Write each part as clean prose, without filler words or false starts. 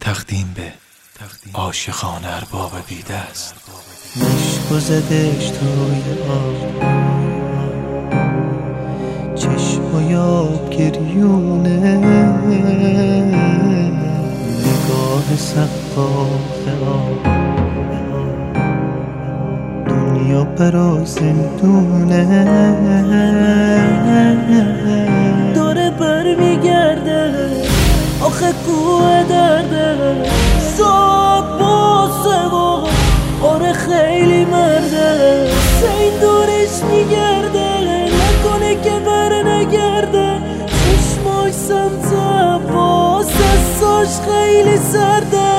تقدیم به عاشقان ارباب بی‌دست. مشک زدش توی آب، چشم و یاب گریونه، نگاه سقاف آب، دنیا برا زندونه. داره بر میگرده آخه کوه درده، صاحب باسه و آره خیلی مرده. سین دورش میگرده نکنه که بر نگرده، چشماش سمت عباس، دستاش خیلی سرده.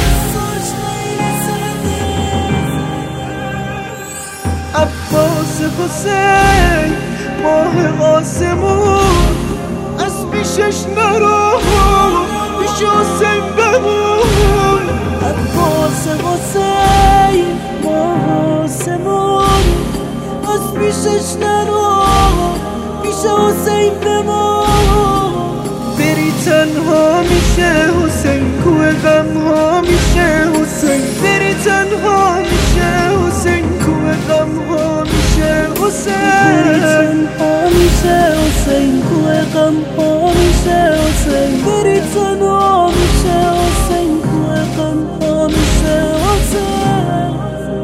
عباس حسین ماه آسمون، از پیشش نرو پیش حسین بمون. عباس حسین ماه آسمون، از پیشش نرو پیش حسین بمون. بری تنها میشه حسین، کوه غم ها میشه حسین. بری تنها میشه حسین، کوه غم ها میشه حسین. بری تنها میشه حسین، کوه غم ها میشه حسین. بری تنها میشه حسین، کوه غم ها میشه حسین.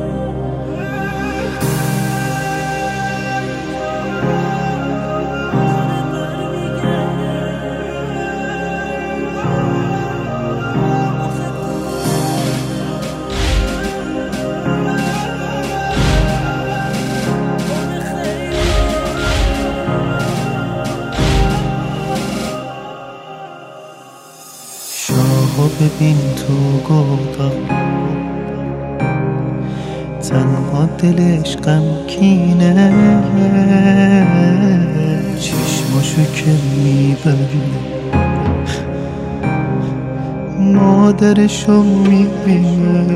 شاهو ببین تو گودال، تنها دلش غمگینه، چشماشو که میبرینه مادرشو میبینه.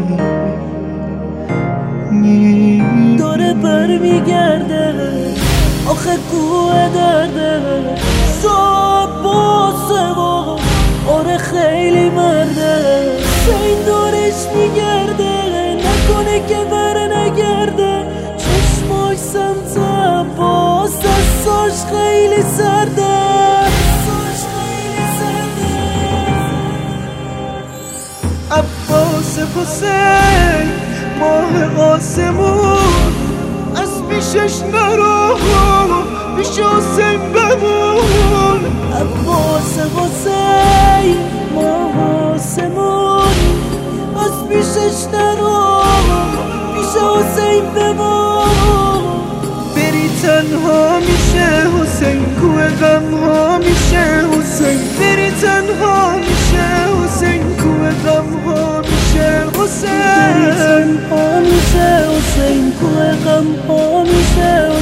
داره بر میگرده آخه کوه درده، صاحب باسه و آره خیلی مرده. سین دورش میگرده نکنه که بر نگرده، چشماش سمت عباس، دستاش خیلی سرده. عباس حسین ماه آسمون، از پیشش نرو پیش حسین بمون. عباس حسین ماه آسمون، از پیشش نرو پیش حسین بمون. بری تنها میشه حسین، کوه غم ها میشه حسین. بری تنها میشه حسین، کوه غم ها میشه حسین. بری تنها میشه حسین، کوه غم ها میشه